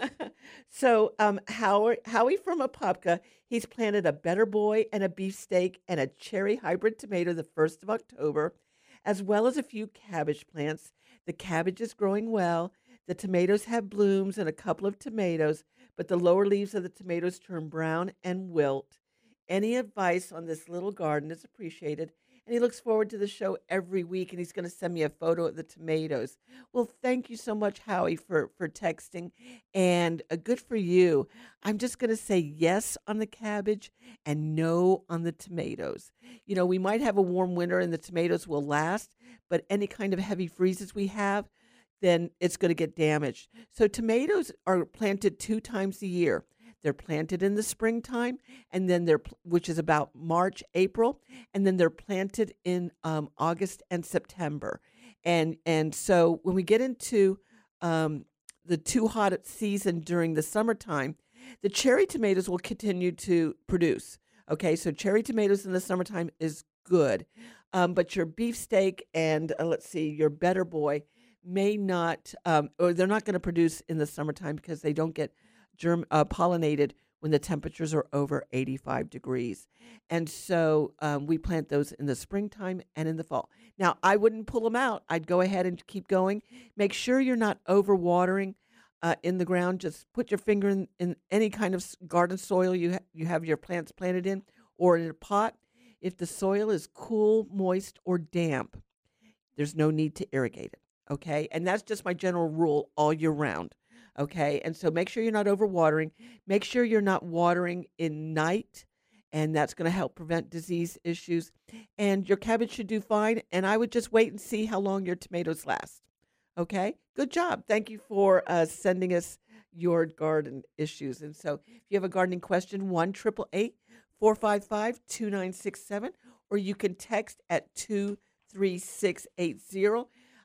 So, um, Howie, Howie from Apopka, he's planted a Better Boy and a beefsteak and a cherry hybrid tomato the first of October, as well as a few cabbage plants. The cabbage is growing well. The tomatoes have blooms and a couple of tomatoes, but the lower leaves of the tomatoes turn brown and wilt. Any advice on this little garden is appreciated, and he looks forward to the show every week, and he's going to send me a photo of the tomatoes. Well, thank you so much, Howie, for, for texting, and uh, good for you. I'm just going to say yes on the cabbage and no on the tomatoes. You know, we might have a warm winter and the tomatoes will last, but any kind of heavy freezes we have, then it's going to get damaged. So tomatoes are planted two times a year. They're planted in the springtime, and then they're pl- which is about March, April, and then they're planted in um, August and September. And and so when we get into um, the too hot season during the summertime, the cherry tomatoes will continue to produce. Okay, so cherry tomatoes in the summertime is good, um, but your beefsteak and uh, let's see, your Better Boy may not, um, or they're not going to produce in the summertime because they don't get germ uh, pollinated when the temperatures are over eighty-five degrees. And so um, we plant those in the springtime and in the fall. Now, I wouldn't pull them out. I'd go ahead and keep going. Make sure you're not overwatering uh, in the ground. Just put your finger in, in any kind of s- garden soil you, ha- you have your plants planted in, or in a pot. If the soil is cool, moist, or damp, there's no need to irrigate it, okay? And that's just my general rule all year round. Okay, and so make sure you're not overwatering. Make sure you're not watering in night, and that's going to help prevent disease issues. And your cabbage should do fine, and I would just wait and see how long your tomatoes last. Okay, good job. Thank you for uh, sending us your garden issues. And so if you have a gardening question, one eight eight eight, four five five, two nine six seven, or you can text at two three six eight zero.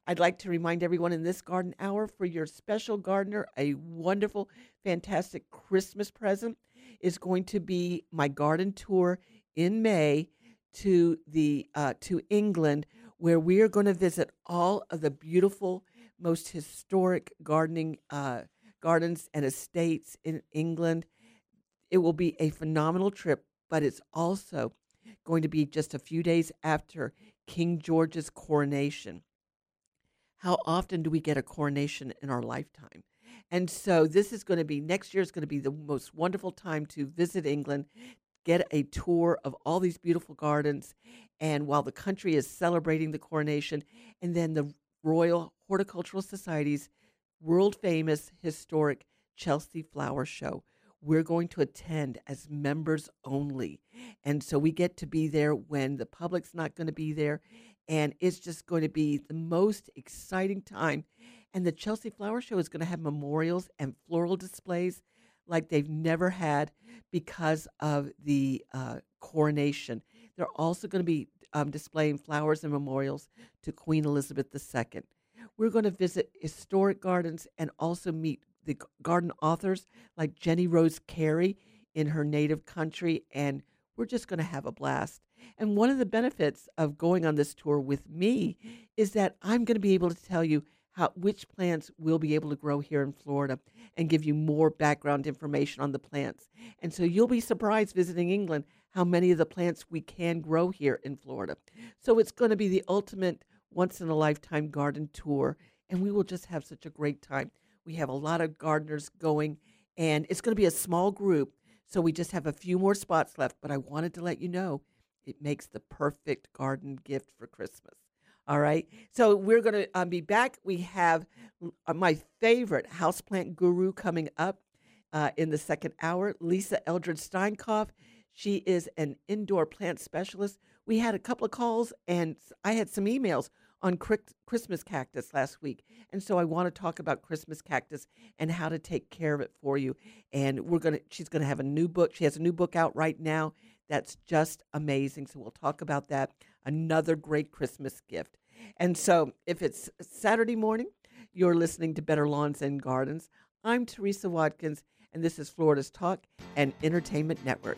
I'd like to remind everyone in this garden hour, for your special gardener, a wonderful, fantastic Christmas present is going to be my garden tour in May to the uh, to England, where we are going to visit all of the beautiful, most historic gardening uh, gardens and estates in England. It will be a phenomenal trip, but it's also going to be just a few days after King George's coronation. How often do we get a coronation in our lifetime? And so this is going to be, next year is going to be the most wonderful time to visit England, get a tour of all these beautiful gardens, and while the country is celebrating the coronation, and then the Royal Horticultural Society's world-famous historic Chelsea Flower Show. We're going to attend as members only. And so we get to be there when the public's not going to be there. And it's just going to be the most exciting time. And the Chelsea Flower Show is going to have memorials and floral displays like they've never had because of the uh, coronation. They're also going to be um, displaying flowers and memorials to Queen Elizabeth the Second. We're going to visit historic gardens and also meet the garden authors like Jenny Rose Carey in her native country, and we're just going to have a blast. And one of the benefits of going on this tour with me is that I'm going to be able to tell you how which plants we'll be able to grow here in Florida and give you more background information on the plants. And so you'll be surprised visiting England how many of the plants we can grow here in Florida. So it's going to be the ultimate once-in-a-lifetime garden tour, and we will just have such a great time. We have a lot of gardeners going, and it's going to be a small group, so we just have a few more spots left, but I wanted to let you know it makes the perfect garden gift for Christmas. All right, so we're going to um, be back. We have uh, my favorite houseplant guru coming up uh, in the second hour, Lisa Eldred Steinkoff. She is an indoor plant specialist. We had a couple of calls, and I had some emails on Christmas cactus last week. And so I want to talk about Christmas cactus and how to take care of it for you. And we're going to, she's going to have a new book. She has a new book out right now that's just amazing. So we'll talk about that. Another great Christmas gift. And so if it's Saturday morning, you're listening to Better Lawns and Gardens. I'm Teresa Watkins, and this is Florida's Talk and Entertainment Network.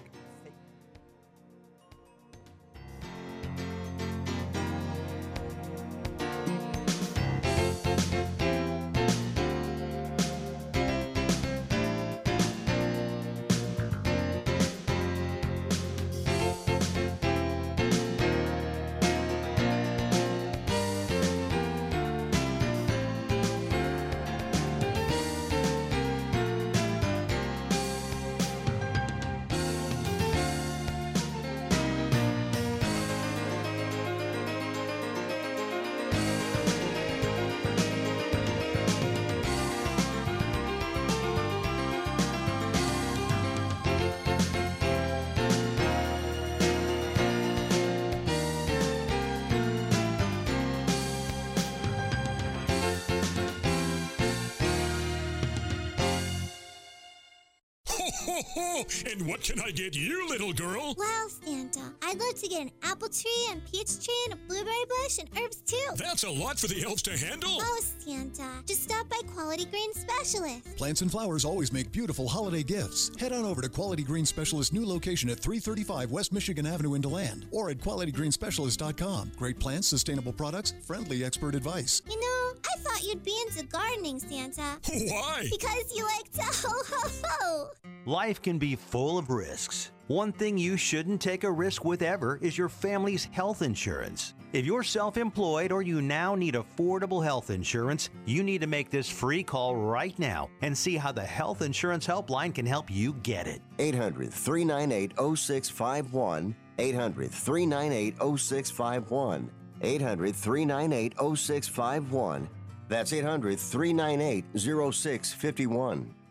Ho, ho! And what can I get you, little girl? Well, Santa, I'd love to get an apple tree and peach tree and a blueberry bush and herbs too. That's a lot for the elves to handle. Oh, Santa, just stop by Quality Green Specialist. Plants and flowers always make beautiful holiday gifts. Head on over to Quality Green Specialist's new location at three thirty-five West Michigan Avenue in DeLand or at quality green specialist dot com. Great plants, sustainable products, friendly expert advice. You know, I thought you'd be into gardening, Santa. Why? Because you like to ho ho ho. Life can be full of risks. One thing you shouldn't take a risk with ever is your family's health insurance. If you're self-employed or you now need affordable health insurance, you need to make this free call right now and see how the Health Insurance Helpline can help you get it. eight hundred, three nine eight, oh six five one. eight hundred, three nine eight, oh six five one. eight hundred, three nine eight, oh six five one. That's eight hundred, three nine eight, oh six five one.